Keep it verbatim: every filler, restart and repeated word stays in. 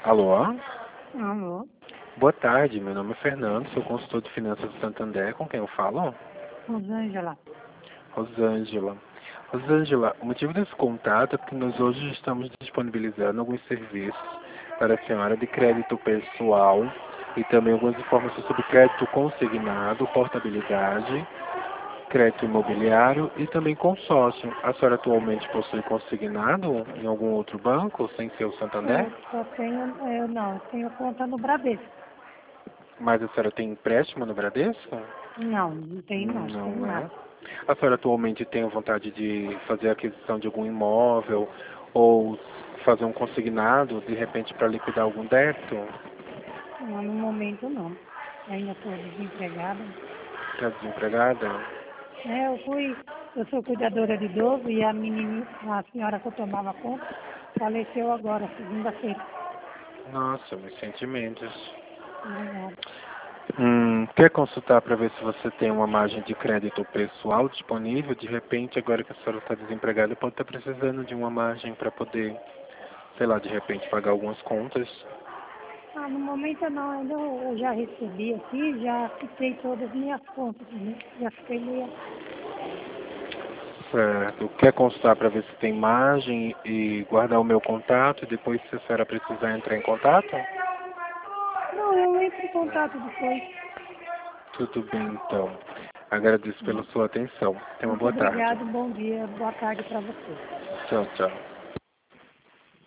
Alô? Alô, Boa tarde, meu nome é Fernando, sou consultor de finanças do Santander, com quem eu falo? Rosângela. Rosângela. Rosângela, o motivo desse contato é porque nós hoje estamos disponibilizando alguns serviços para a senhora de crédito pessoal e também algumas informações sobre crédito consignado, portabilidade, crédito imobiliário e também consórcio. A senhora atualmente possui consignado em algum outro banco, sem ser o Santander? Eu só tenho, eu não, tenho conta no Bradesco. Mas a senhora tem empréstimo no Bradesco? Não, não tenho não, tenho Não é. nada. A senhora atualmente tem vontade de fazer a aquisição de algum imóvel ou fazer um consignado, de repente, para liquidar algum débito? Não, no momento não. Ainda estou desempregada. Está desempregada? É, eu fui, eu sou cuidadora de idoso e a menina, a senhora que eu tomava conta, faleceu agora, segunda-feira. Nossa, meus sentimentos. Obrigada. Hum, quer consultar para ver se você tem uma margem de crédito pessoal disponível? De repente, agora que a senhora está desempregada, pode estar precisando de uma margem para poder, sei lá, de repente pagar algumas contas. Ah, no momento não, ainda eu, eu já recebi aqui, já quitei todas as minhas contas, né? Já fiquei meio. Certo. Quer consultar para ver se tem margem e guardar o meu contato e depois, se a senhora precisar entrar em contato? Não, eu entro em contato depois. Tudo bem, então. Agradeço pela sua atenção. Tenha uma Muito boa tarde. obrigado, bom dia, boa tarde para você. Tchau, tchau.